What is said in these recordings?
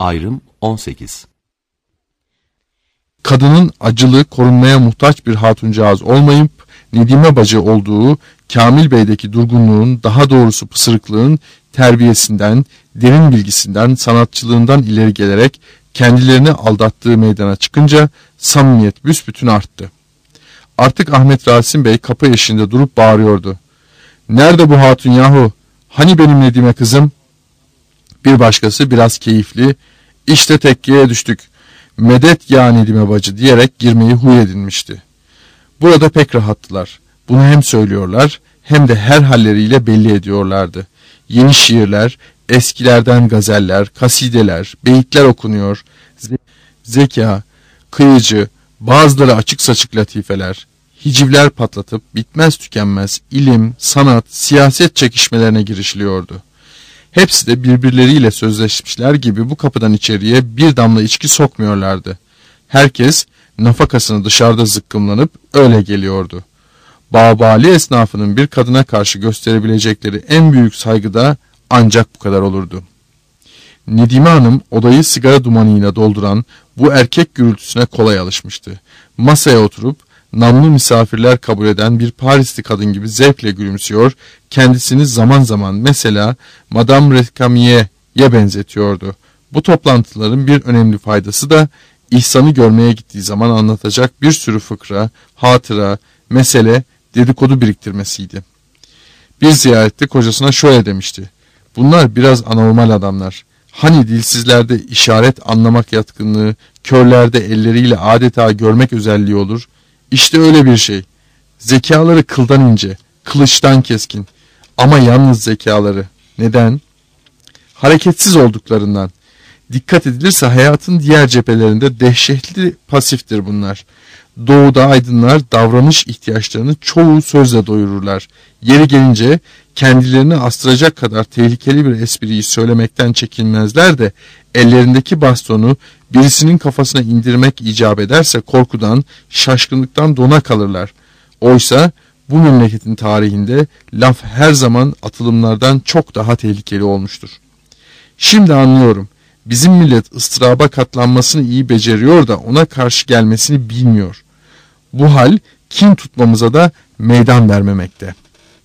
Ayrım 18. Kadının acılı, korunmaya muhtaç bir hatuncağız olmayıp, Nedime bacı olduğu Kamil Bey'deki durgunluğun, daha doğrusu pısırıklığın terbiyesinden, derin bilgisinden, sanatçılığından ileri gelerek kendilerini aldattığı meydana çıkınca samimiyet büsbütün arttı. Artık Ahmet Rasim Bey kapı eşiğinde durup bağırıyordu. "Nerede bu hatun yahu? Hani benim Nedime kızım?" Bir başkası biraz keyifli, "İşte tekkeye düştük. Medet ya Nedime bacı" diyerek girmeyi huy edinmişti. Burada pek rahattılar. Bunu hem söylüyorlar hem de her halleriyle belli ediyorlardı. Yeni şiirler, eskilerden gazeller, kasideler, beyitler okunuyor. Zeka, kıyıcı, bazıları açık saçık latifeler, hicivler patlatıp bitmez tükenmez ilim, sanat, siyaset çekişmelerine girişiliyordu. Hepsi de birbirleriyle sözleşmişler gibi bu kapıdan içeriye bir damla içki sokmuyorlardı. Herkes nafakasını dışarıda zıkkımlanıp öyle geliyordu. Bağbali esnafının bir kadına karşı gösterebilecekleri en büyük saygı da ancak bu kadar olurdu. Nedime Hanım odayı sigara dumanıyla dolduran bu erkek gürültüsüne kolay alışmıştı. Masaya oturup namlı misafirler kabul eden bir Parisli kadın gibi zevkle gülümsüyor, kendisini zaman zaman mesela Madame Recamier'e benzetiyordu. Bu toplantıların bir önemli faydası da İhsan'ı görmeye gittiği zaman anlatacak bir sürü fıkra, hatıra, mesele, dedikodu biriktirmesiydi. Bir ziyarette kocasına şöyle demişti: "Bunlar biraz anormal adamlar. Hani dilsizlerde işaret anlamak yatkınlığı, körlerde elleriyle adeta görmek özelliği olur. İşte öyle bir şey. Zekaları kıldan ince, kılıçtan keskin. Ama yalnız zekaları. Neden? Hareketsiz olduklarından. Dikkat edilirse hayatın diğer cephelerinde dehşetli pasiftir bunlar. Doğuda aydınlar davranış ihtiyaçlarını çoğu sözle doyururlar. Yeri gelince kendilerini astıracak kadar tehlikeli bir espriyi söylemekten çekinmezler de ellerindeki bastonu birisinin kafasına indirmek icap ederse korkudan, şaşkınlıktan dona kalırlar. Oysa bu memleketin tarihinde laf her zaman atılımlardan çok daha tehlikeli olmuştur. Şimdi anlıyorum. Bizim millet ıstıraba katlanmasını iyi beceriyor da ona karşı gelmesini bilmiyor. Bu hal kin tutmamıza da meydan vermemekte.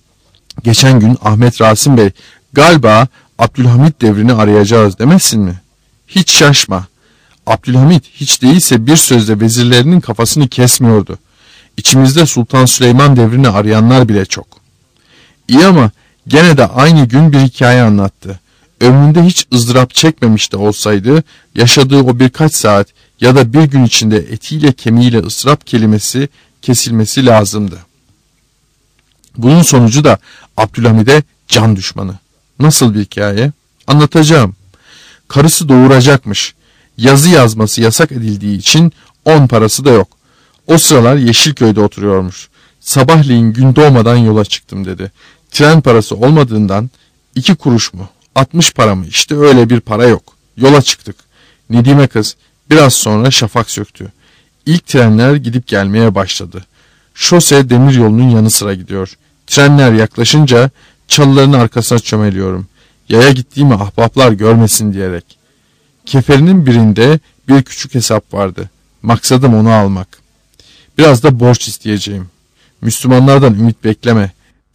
Geçen gün Ahmet Rasim Bey, "Galiba Abdülhamit devrini arayacağız" demesin mi? Hiç şaşma. Abdülhamit hiç değilse bir sözle vezirlerinin kafasını kesmiyordu. İçimizde Sultan Süleyman devrini arayanlar bile çok. İyi ama gene de aynı gün bir hikaye anlattı. Ömründe hiç ızdırap çekmemiş de olsaydı, yaşadığı o birkaç saat ya da bir gün içinde etiyle kemiğiyle ıstırap kelimesi kesilmesi lazımdı. Bunun sonucu da Abdülhamid'e can düşmanı. Nasıl bir hikaye? Anlatacağım. Karısı doğuracakmış. Yazı yazması yasak edildiği için 10 parası da yok. O sıralar Yeşilköy'de oturuyormuş. "Sabahleyin gün doğmadan yola çıktım" dedi. Tren parası olmadığından 2 kuruş mu? 60 para mı? İşte öyle bir para yok. Yola çıktık. Nedime kız biraz sonra şafak söktü. İlk trenler gidip gelmeye başladı. Şose demiryolunun yanı sıra gidiyor. Trenler yaklaşınca çalıların arkasına çömeliyorum. Yaya gittiğimi ahbaplar görmesin diyerek. Keferinin birinde bir küçük hesap vardı. Maksadım onu almak. Biraz da borç isteyeceğim. Müslümanlardan ümit bekleme.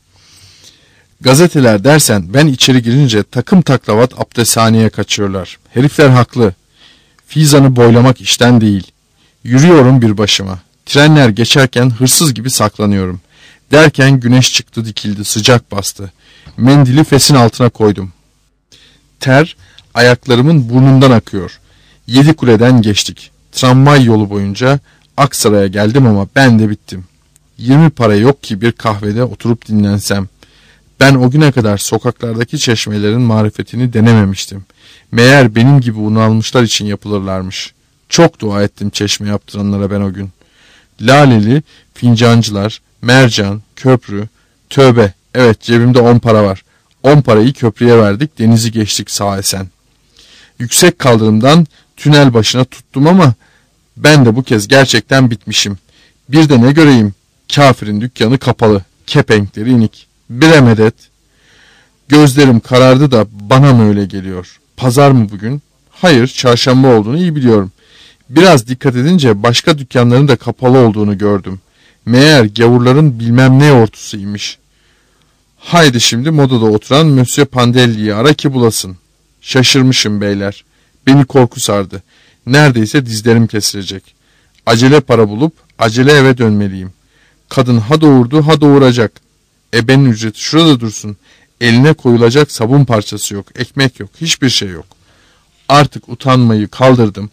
Gazeteler dersen ben içeri girince takım taklavat abdesthaneye kaçıyorlar. Herifler haklı. Fizanı boylamak işten değil. Yürüyorum bir başıma. Trenler geçerken hırsız gibi saklanıyorum. Derken güneş çıktı, dikildi, sıcak bastı. Mendili fesin altına koydum. Ter ayaklarımın burnundan akıyor. Yedikuleden geçtik. Tramvay yolu boyunca Aksaray'a geldim ama ben de bittim. 20 para yok ki bir kahvede oturup dinlensem. Ben o güne kadar sokaklardaki çeşmelerin marifetini denememiştim. Meğer benim gibi unalmışlar için yapılırlarmış. Çok dua ettim çeşme yaptıranlara ben o gün. Laleli, fincancılar, mercan, köprü, tövbe, evet cebimde 10 para var. 10 parayı köprüye verdik, denizi geçtik sağ esen. Yüksek kaldırımdan tünel başına tuttum ama ben de bu kez gerçekten bitmişim. Bir de ne göreyim, kafirin dükkanı kapalı, kepenkleri inik. Bire medet. Gözlerim karardı da bana mı öyle geliyor? Pazar mı bugün? Hayır, çarşamba olduğunu iyi biliyorum. Biraz dikkat edince başka dükkanların da kapalı olduğunu gördüm. Meğer gavurların bilmem ne ortusuymuş. Haydi şimdi modada oturan Monsieur Pandelli'yi ara ki bulasın. Şaşırmışım beyler. Beni korku sardı. Neredeyse dizlerim kesilecek. Acele para bulup acele eve dönmeliyim. Kadın ha doğurdu ha doğuracak. Ebenin ücreti şurada dursun. Eline koyulacak sabun parçası yok, ekmek yok, hiçbir şey yok. Artık utanmayı kaldırdım.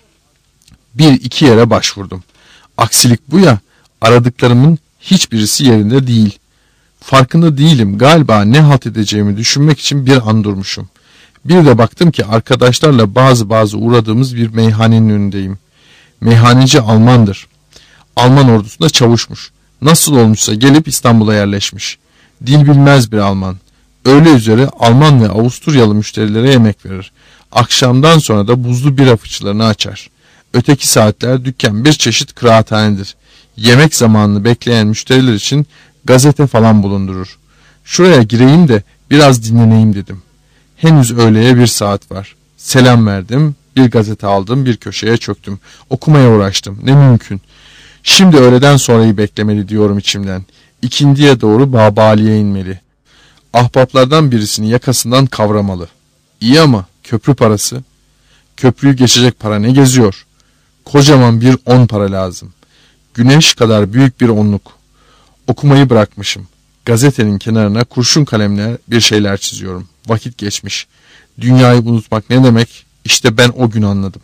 Bir iki yere başvurdum. Aksilik bu ya, aradıklarımın hiçbirisi yerinde değil. Farkında değilim, galiba ne halt edeceğimi düşünmek için bir an durmuşum. Bir de baktım ki arkadaşlarla bazı uğradığımız bir meyhanenin önündeyim. Meyhaneci Almandır. Alman ordusunda çavuşmuş. Nasıl olmuşsa gelip İstanbul'a yerleşmiş. Dil bilmez bir Alman. Öğle üzere Alman ve Avusturyalı müşterilere yemek verir. Akşamdan sonra da buzlu bira fıçılarını açar. Öteki saatler dükkan bir çeşit kıraathanedir. Yemek zamanını bekleyen müşteriler için gazete falan bulundurur. Şuraya gireyim de biraz dinleneyim dedim. Henüz öğleye bir saat var. Selam verdim, bir gazete aldım, bir köşeye çöktüm. Okumaya uğraştım, ne mümkün. Şimdi öğleden sonrayı beklemeli diyorum içimden. İkindiye doğru Babali'ye inmeli. Ahbaplardan birisini yakasından kavramalı. İyi ama köprü parası. Köprüyü geçecek para ne geziyor? Kocaman bir 10 para lazım. Güneş kadar büyük bir onluk. Okumayı bırakmışım. Gazetenin kenarına kurşun kalemle bir şeyler çiziyorum. Vakit geçmiş. Dünyayı unutmak ne demek? İşte ben o gün anladım.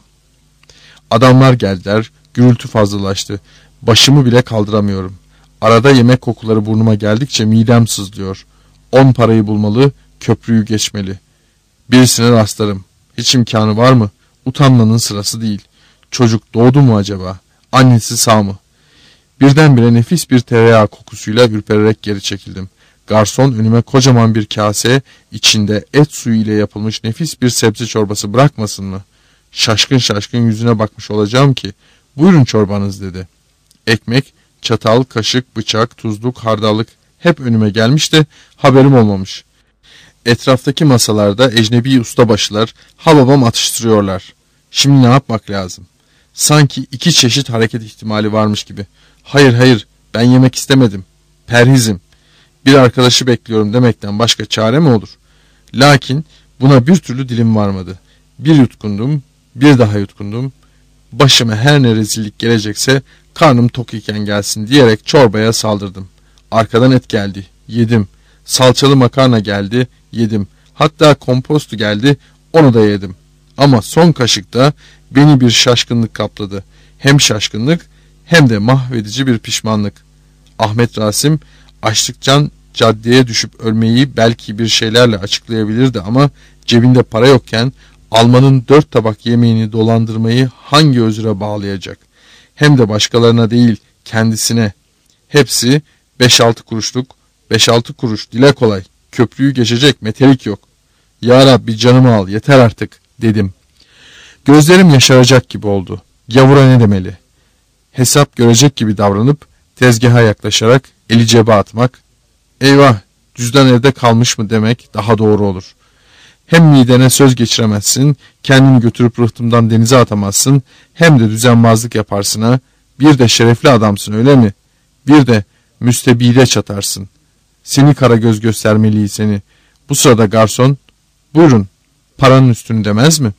Adamlar geldiler, gürültü fazlalaştı. Başımı bile kaldıramıyorum. Arada yemek kokuları burnuma geldikçe midem sızlıyor. 10 parayı bulmalı, köprüyü geçmeli. Birisine rastlarım. Hiç imkanı var mı? Utanmanın sırası değil. Çocuk doğdu mu acaba? Annesi sağ mı? Birdenbire nefis bir tereyağı kokusuyla ürpererek geri çekildim. Garson önüme kocaman bir kase, içinde et suyu ile yapılmış nefis bir sebze çorbası bırakmasın mı? Şaşkın şaşkın yüzüne bakmış olacağım ki, buyurun çorbanız dedi. Ekmek, çatal, kaşık, bıçak, tuzluk, hardallık hep önüme gelmiş de haberim olmamış. Etraftaki masalarda ecnebi ustabaşılar hababam atıştırıyorlar. Şimdi ne yapmak lazım? Sanki iki çeşit hareket ihtimali varmış gibi. Hayır, ben yemek istemedim. Perhizim. Bir arkadaşı bekliyorum demekten başka çare mi olur? Lakin buna bir türlü dilim varmadı. Bir yutkundum, bir daha yutkundum. Başıma her ne rezillik gelecekse karnım tok iken gelsin diyerek çorbaya saldırdım. Arkadan et geldi, yedim. Salçalı makarna geldi, yedim. Hatta kompostu geldi, onu da yedim. Ama son kaşıkta beni bir şaşkınlık kapladı. Hem şaşkınlık hem de mahvedici bir pişmanlık. Ahmet Rasim açlıktan caddeye düşüp ölmeyi belki bir şeylerle açıklayabilirdi ama cebinde para yokken Alman'ın 4 tabak yemeğini dolandırmayı hangi özüre bağlayacak? Hem de başkalarına değil kendisine. Hepsi 5-6 kuruşluk, 5-6 kuruş dile kolay. Köprüyü geçecek metelik yok. Ya Rabbi canımı al yeter artık dedim. Gözlerim yaşaracak gibi oldu. Gavura ne demeli? Hesap görecek gibi davranıp tezgaha yaklaşarak eli cebe atmak, eyvah cüzdan evde kalmış mı demek daha doğru olur. Hem midene söz geçiremezsin, kendini götürüp rıhtımdan denize atamazsın, hem de düzenbazlık yaparsın ha. Bir de şerefli adamsın öyle mi? Bir de müstebide çatarsın. Seni karagöz göstermeliyiz seni. Bu sırada garson, buyurun paranın üstünü demez mi?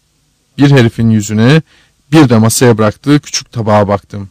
Bir herifin yüzüne, bir de masaya bıraktığı küçük tabağa baktım.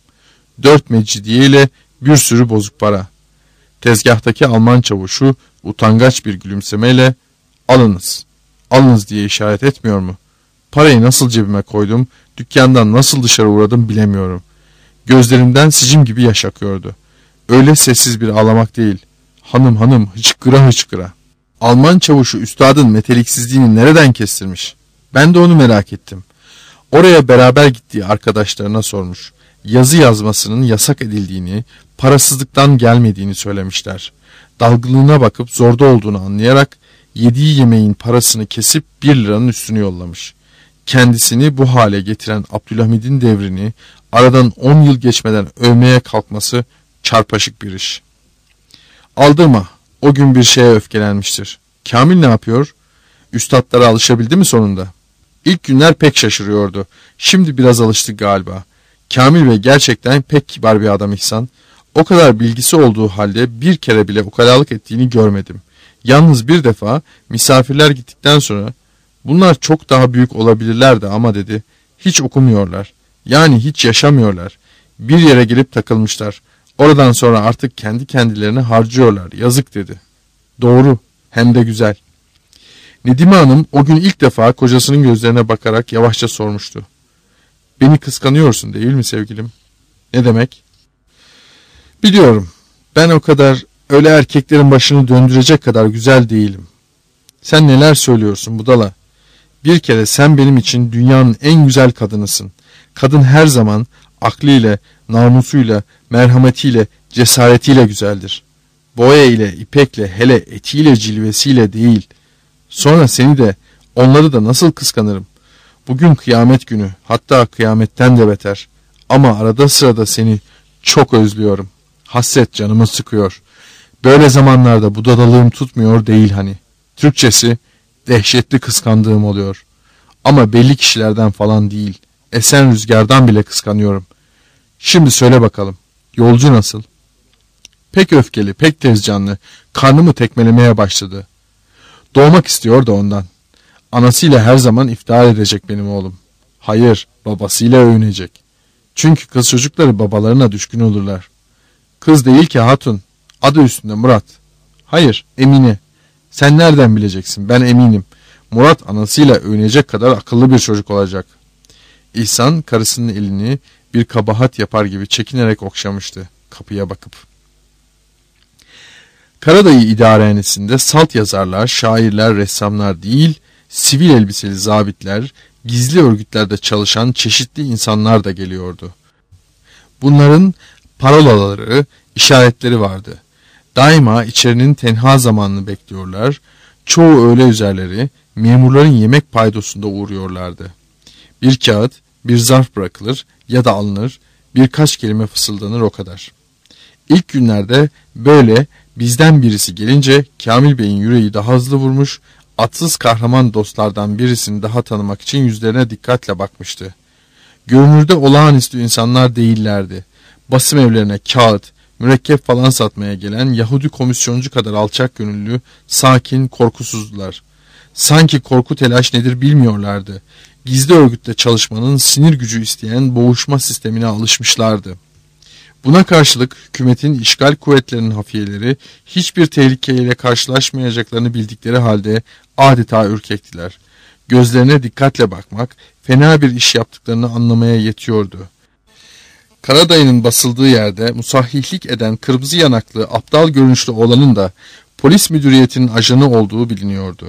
4 mecidiye ile bir sürü bozuk para. Tezgahtaki Alman çavuşu utangaç bir gülümsemeyle alınız, alınız diye işaret etmiyor mu? Parayı nasıl cebime koydum, dükkandan nasıl dışarı uğradım bilemiyorum. Gözlerimden sicim gibi yaş akıyordu. Öyle sessiz bir ağlamak değil. Hanım hıçkıra hıçkıra. Alman çavuşu üstadın meteliksizliğini nereden kestirmiş? Ben de onu merak ettim. Oraya beraber gittiği arkadaşlarına sormuş. Yazı yazmasının yasak edildiğini, parasızlıktan gelmediğini söylemişler. Dalgınlığına bakıp zorda olduğunu anlayarak yediği yemeğin parasını kesip 1 liranın üstünü yollamış. Kendisini bu hale getiren Abdülhamid'in devrini aradan 10 yıl geçmeden övmeye kalkması çarpışık bir iş. Aldırma, o gün bir şeye öfkelenmiştir. Kamil ne yapıyor? Üstadlara alışabildi mi sonunda? İlk günler pek şaşırıyordu. Şimdi biraz alıştık galiba. Kamil Bey gerçekten pek kibar bir adam İhsan. O kadar bilgisi olduğu halde bir kere bile ukalalık ettiğini görmedim. Yalnız bir defa misafirler gittikten sonra bunlar çok daha büyük olabilirlerdi ama dedi. Hiç okumuyorlar. Yani hiç yaşamıyorlar. Bir yere gelip takılmışlar. Oradan sonra artık kendi kendilerine harcıyorlar. Yazık dedi. Doğru. Hem de güzel. Nedime Hanım o gün ilk defa kocasının gözlerine bakarak yavaşça sormuştu. Beni kıskanıyorsun değil mi sevgilim? Ne demek? Biliyorum. Ben o kadar öyle erkeklerin başını döndürecek kadar güzel değilim. Sen neler söylüyorsun budala? Bir kere sen benim için dünyanın en güzel kadınısın. Kadın her zaman aklıyla, namusuyla, merhametiyle, cesaretiyle güzeldir. Boya ile, ipekle, hele etiyle, cilvesiyle değil. Sonra seni de, onları da nasıl kıskanırım? Bugün kıyamet günü, hatta kıyametten de beter. Ama arada sırada seni çok özlüyorum. Hasret canımı sıkıyor. Böyle zamanlarda budalalığım tutmuyor değil hani. Türkçesi dehşetli kıskandığım oluyor. Ama belli kişilerden falan değil. Esen rüzgardan bile kıskanıyorum. Şimdi söyle bakalım. Yolcu nasıl? Pek öfkeli, pek tezcanlı. Karnımı tekmelemeye başladı. Doğmak istiyor da ondan. Anasıyla her zaman iftihar edecek benim oğlum. Hayır, babasıyla övünecek. Çünkü kız çocukları babalarına düşkün olurlar. Kız değil ki hatun. Adı üstünde Murat. Hayır, Emine. Sen nereden bileceksin? Ben eminim. Murat anasıyla övünecek kadar akıllı bir çocuk olacak. İhsan karısının elini bir kabahat yapar gibi çekinerek okşamıştı kapıya bakıp. Karadayı idarehanesinde salt yazarlar, şairler, ressamlar değil, sivil elbiseli zabitler, gizli örgütlerde çalışan çeşitli insanlar da geliyordu. Bunların parolaları, işaretleri vardı. Daima içerinin tenha zamanını bekliyorlar, çoğu öğle üzerleri memurların yemek paydosunda uğruyorlardı. Bir kağıt, bir zarf bırakılır ya da alınır, birkaç kelime fısıldanır o kadar. İlk günlerde böyle bizden birisi gelince Kamil Bey'in yüreği daha hızlı vurmuş, atsız kahraman dostlardan birisini daha tanımak için yüzlerine dikkatle bakmıştı. Görünürde olağanüstü insanlar değillerdi. Basım evlerine kağıt, mürekkep falan satmaya gelen Yahudi komisyoncu kadar alçak gönüllü, sakin, korkusuzdular. Sanki korku telaş nedir bilmiyorlardı. Gizli örgütle çalışmanın sinir gücü isteyen boğuşma sistemine alışmışlardı. Buna karşılık hükümetin işgal kuvvetlerinin hafiyeleri hiçbir tehlikeyle karşılaşmayacaklarını bildikleri halde adeta ürkektiler. Gözlerine dikkatle bakmak, fena bir iş yaptıklarını anlamaya yetiyordu. Karadayı'nın basıldığı yerde musahhihlik eden kırmızı yanaklı, aptal görünüşlü oğlanın da polis müdüriyetinin ajanı olduğu biliniyordu.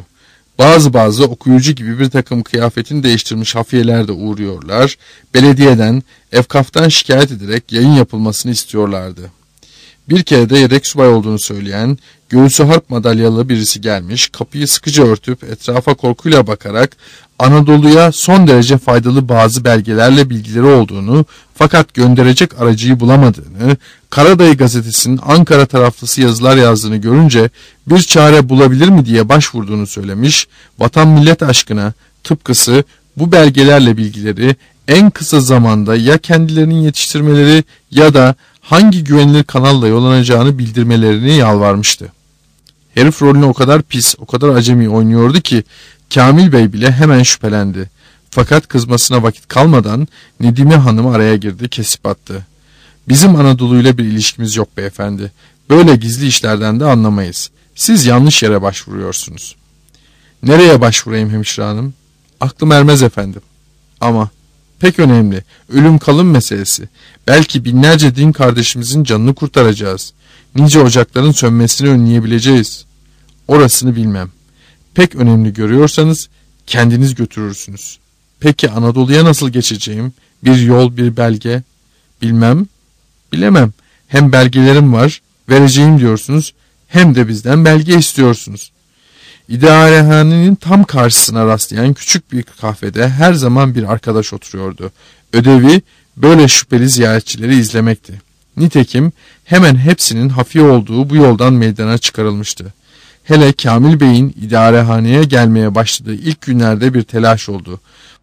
Bazı okuyucu gibi bir takım kıyafetini değiştirmiş hafiyeler de uğruyorlar, belediyeden, Efkaf'tan şikayet ederek yayın yapılmasını istiyorlardı. Bir kere de yedek subay olduğunu söyleyen, göğsü harp madalyalı birisi gelmiş, kapıyı sıkıca örtüp etrafa korkuyla bakarak Anadolu'ya son derece faydalı bazı belgelerle bilgileri olduğunu fakat gönderecek aracıyı bulamadığını, Karadayı gazetesinin Ankara taraflısı yazılar yazdığını görünce bir çare bulabilir mi diye başvurduğunu söylemiş, vatan millet aşkına tıpkısı bu belgelerle bilgileri en kısa zamanda ya kendilerinin yetiştirmeleri ya da hangi güvenilir kanalla yollanacağını bildirmelerini yalvarmıştı. Herif rolünü o kadar pis, o kadar acemi oynuyordu ki Kamil Bey bile hemen şüphelendi. Fakat kızmasına vakit kalmadan Nedime Hanım araya girdi, kesip attı. Bizim Anadolu'yla bir ilişkimiz yok beyefendi. Böyle gizli işlerden de anlamayız. Siz yanlış yere başvuruyorsunuz. Nereye başvurayım hemşire hanım? Aklım ermez efendim. Ama pek önemli. Ölüm kalım meselesi. Belki binlerce din kardeşimizin canını kurtaracağız. Nice ocakların sönmesini önleyebileceğiz. Orasını bilmem. Pek önemli görüyorsanız kendiniz götürürsünüz. Peki Anadolu'ya nasıl geçeceğim? Bir yol, bir belge? Bilmem. Bilemem. Hem belgelerim var, vereceğim diyorsunuz, hem de bizden belge istiyorsunuz. İdarehanenin tam karşısına rastlayan küçük bir kahvede her zaman bir arkadaş oturuyordu. Ödevi böyle şüpheli ziyaretçileri izlemekti. Nitekim hemen hepsinin hafiye olduğu bu yoldan meydana çıkarılmıştı. Hele Kamil Bey'in idarehaneye gelmeye başladığı ilk günlerde bir telaş oldu.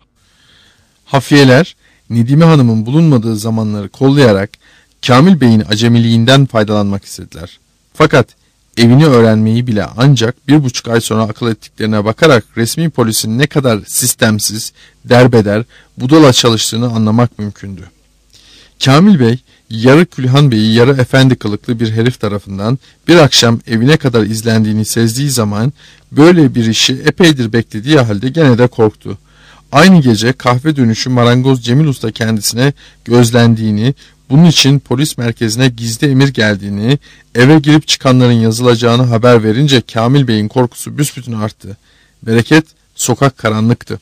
Hafiyeler, Nedime Hanım'ın bulunmadığı zamanları kollayarak Kamil Bey'in acemiliğinden faydalanmak istediler. Fakat evini öğrenmeyi bile ancak 1,5 ay sonra akıl ettiklerine bakarak resmi polisin ne kadar sistemsiz, derbeder, budala çalıştığını anlamak mümkündü. Kamil Bey, yarı Külhan Bey'i yarı efendi kılıklı bir herif tarafından bir akşam evine kadar izlendiğini sezdiği zaman böyle bir işi epeydir beklediği halde gene de korktu. Aynı gece kahve dönüşü marangoz Cemil Usta kendisine gözlendiğini, bunun için polis merkezine gizli emir geldiğini, eve girip çıkanların yazılacağını haber verince Kamil Bey'in korkusu büsbütün arttı. Bereket, sokak karanlıktı.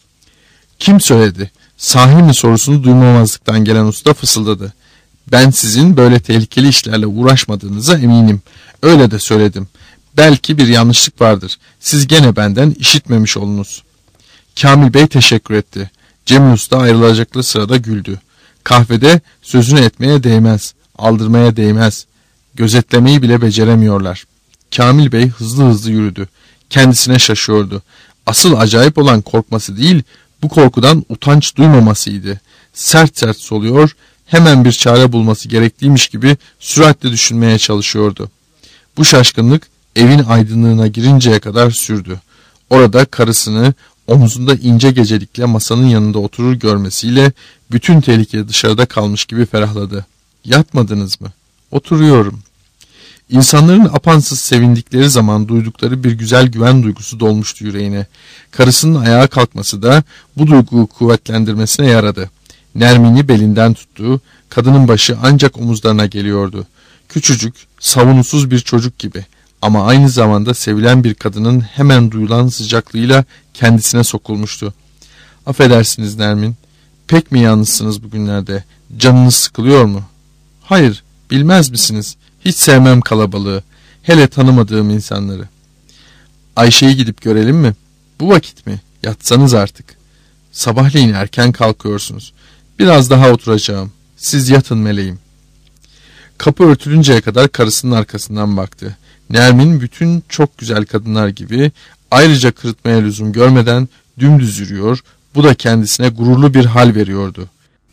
Kim söyledi? Sahi mi sorusunu duymamazlıktan gelen usta fısıldadı. Ben sizin böyle tehlikeli işlerle uğraşmadığınıza eminim. Öyle de söyledim. Belki bir yanlışlık vardır. Siz gene benden işitmemiş olunuz. Kamil Bey teşekkür etti. Cemil Usta ayrılacaklı sırada güldü. Kahvede sözünü etmeye değmez, aldırmaya değmez. Gözetlemeyi bile beceremiyorlar. Kamil Bey hızlı hızlı yürüdü. Kendisine şaşıyordu. Asıl acayip olan korkması değil, bu korkudan utanç duymamasıydı. Sert sert soluyor, hemen bir çare bulması gerekliymiş gibi süratle düşünmeye çalışıyordu. Bu şaşkınlık evin aydınlığına girinceye kadar sürdü. Orada karısını omzunda ince gecelikle masanın yanında oturur görmesiyle bütün tehlike dışarıda kalmış gibi ferahladı. Yatmadınız mı? Oturuyorum. İnsanların apansız sevindikleri zaman duydukları bir güzel güven duygusu dolmuştu yüreğine. Karısının ayağa kalkması da bu duyguyu kuvvetlendirmesine yaradı. Nermin'i belinden tuttu, kadının başı ancak omuzlarına geliyordu. Küçücük, savunsuz bir çocuk gibi ama aynı zamanda sevilen bir kadının hemen duyulan sıcaklığıyla kendisine sokulmuştu. Affedersiniz Nermin, pek mi yalnızsınız bugünlerde? Canınız sıkılıyor mu? Hayır, bilmez misiniz? Hiç sevmem kalabalığı, hele tanımadığım insanları. Ayşe'yi gidip görelim mi? Bu vakit mi? Yatsanız artık. Sabahleyin erken kalkıyorsunuz. Biraz daha oturacağım. Siz yatın meleğim. Kapı örtülünceye kadar karısının arkasından baktı. Nermin bütün çok güzel kadınlar gibi ayrıca kırıtmaya lüzum görmeden dümdüz yürüyor, bu da kendisine gururlu bir hal veriyordu.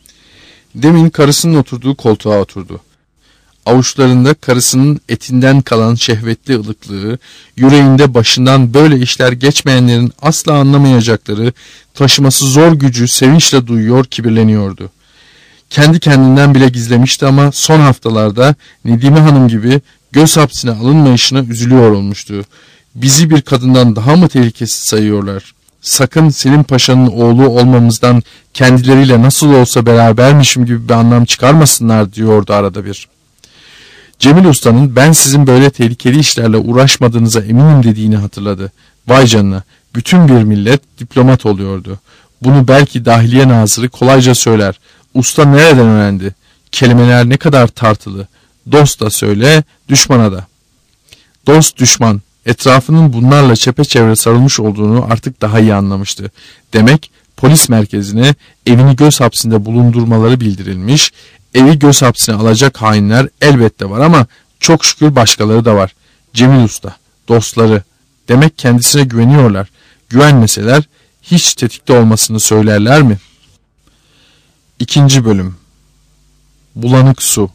Demin karısının oturduğu koltuğa oturdu. Avuçlarında karısının etinden kalan şehvetli ılıklığı, yüreğinde başından böyle işler geçmeyenlerin asla anlamayacakları, taşıması zor gücü sevinçle duyuyor, kibirleniyordu. Kendi kendinden bile gizlemişti ama son haftalarda Nedime Hanım gibi göz hapsine alınmayışına üzülüyor olmuştu. Bizi bir kadından daha mı tehlikesiz sayıyorlar? Sakın Selim Paşa'nın oğlu olmamızdan kendileriyle nasıl olsa berabermişim gibi bir anlam çıkarmasınlar diyordu arada bir. Cemil Usta'nın ben sizin böyle tehlikeli işlerle uğraşmadığınıza eminim dediğini hatırladı. Vay canına, bütün bir millet diplomat oluyordu. Bunu belki Dahiliye Nazırı kolayca söyler. Usta nereden öğrendi? Kelimeler ne kadar tartılı. Dost da söyle, düşmana da. Dost düşman, etrafının bunlarla çepeçevre sarılmış olduğunu artık daha iyi anlamıştı. Demek polis merkezine evini göz hapsinde bulundurmaları bildirilmiş, evi göz hapsine alacak hainler elbette var ama çok şükür başkaları da var. Cemil Usta, dostları, demek kendisine güveniyorlar. Güvenmeseler hiç tetikte olmasını söylerler mi? 2. Bölüm. Bulanık su.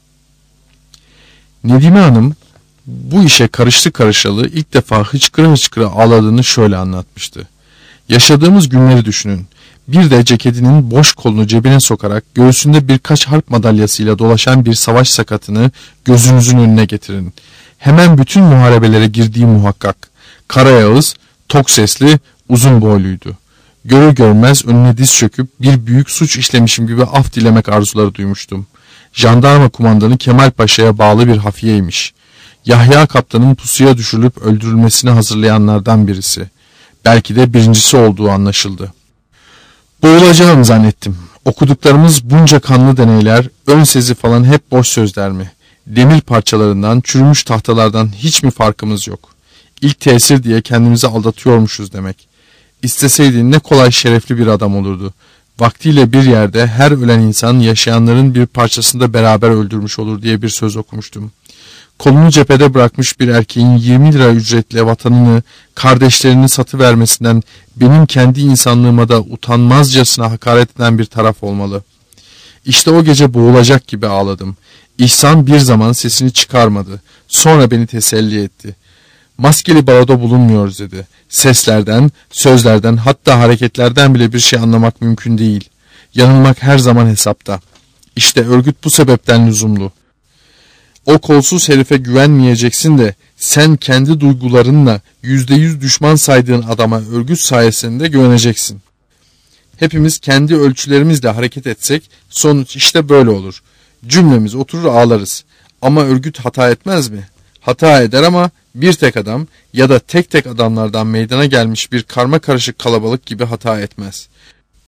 Nedime Hanım bu işe karıştı karışalı ilk defa hıçkıra hıçkıra ağladığını şöyle anlatmıştı. Yaşadığımız günleri düşünün. Bir de ceketinin boş kolunu cebine sokarak göğsünde birkaç harp madalyasıyla dolaşan bir savaş sakatını gözünüzün önüne getirin. Hemen bütün muharebelere girdiği muhakkak. Karayağız, tok sesli, uzun boyluydu. Görür görmez önüne diz çöküp bir büyük suç işlemişim gibi af dilemek arzuları duymuştum. Jandarma kumandanı Kemal Paşa'ya bağlı bir hafiyeymiş. Yahya Kaptan'ın pusuya düşürülüp öldürülmesini hazırlayanlardan birisi. Belki de birincisi olduğu anlaşıldı. Boğulacağım zannettim. Okuduklarımız bunca kanlı deneyler, ön sezi falan hep boş sözler mi? Demir parçalarından, çürümüş tahtalardan hiç mi farkımız yok? İlk tesir diye kendimizi aldatıyormuşuz demek. İsteseydin ne kolay şerefli bir adam olurdu. Vaktiyle bir yerde her ölen insan yaşayanların bir parçasında beraber öldürmüş olur diye bir söz okumuştum. Kolunu cephede bırakmış bir erkeğin 20 lira ücretle vatanını, kardeşlerini satıvermesinden benim kendi insanlığıma da utanmazcasına hakaret eden bir taraf olmalı. İşte o gece boğulacak gibi ağladım. İhsan bir zaman sesini çıkarmadı. Sonra beni teselli etti. Maskeli baloda bulunmuyoruz dedi. Seslerden, sözlerden, hatta hareketlerden bile bir şey anlamak mümkün değil. Yanılmak her zaman hesapta. İşte örgüt bu sebepten lüzumlu. O kolsuz herife güvenmeyeceksin de sen kendi duygularınla %100 düşman saydığın adama örgüt sayesinde güveneceksin. Hepimiz kendi ölçülerimizle hareket etsek sonuç işte böyle olur. Cümlemiz oturur ağlarız. Ama örgüt hata etmez mi? Hata eder ama bir tek adam ya da tek tek adamlardan meydana gelmiş bir karma karışık kalabalık gibi hata etmez.